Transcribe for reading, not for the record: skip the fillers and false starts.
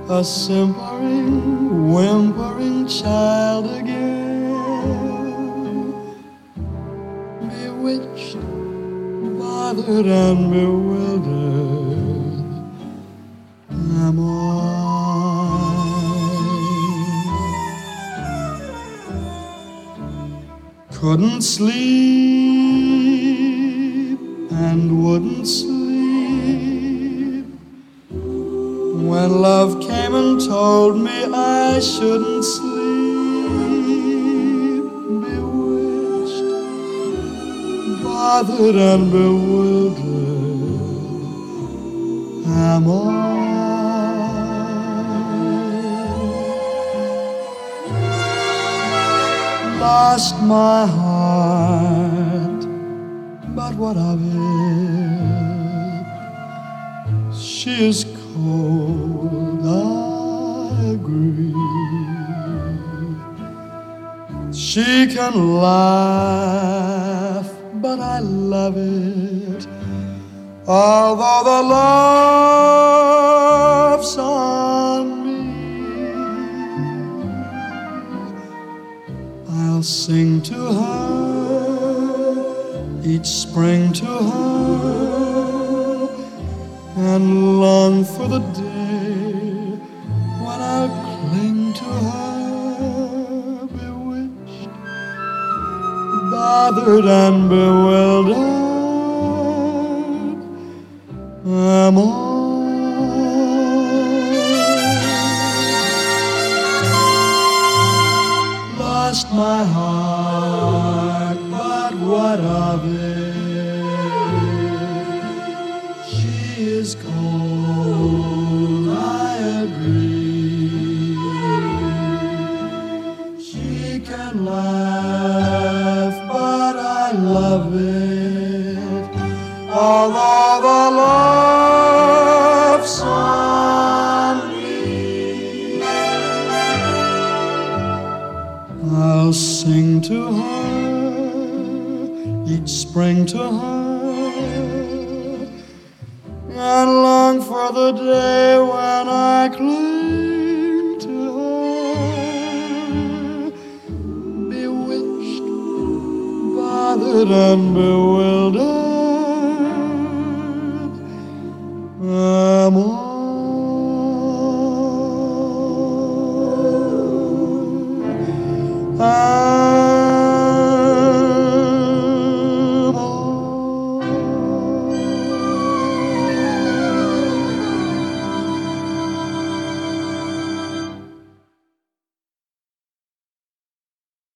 a simpering, whimpering child again. Bewitched, bothered and bewildered am I. Couldn't sleep and wouldn't sleep when love came and told me I shouldn't sleep. Bewitched, bothered and bewildered am I. Lost my heart, but what of it? She is cold, I agree. She can laugh, but I love it. Although the laugh's on me, I'll sing to her each spring to her and long for the day when I'll cling to her. Bewitched, bothered and bewildered am I. Lost my heart, but what of it? She is cold, I agree. She can laugh, but I love it. Although the laugh's on me, I'll sing to her each spring to her and long for the day when I cling to her. Bewitched, bothered and bewildered am I. Ah.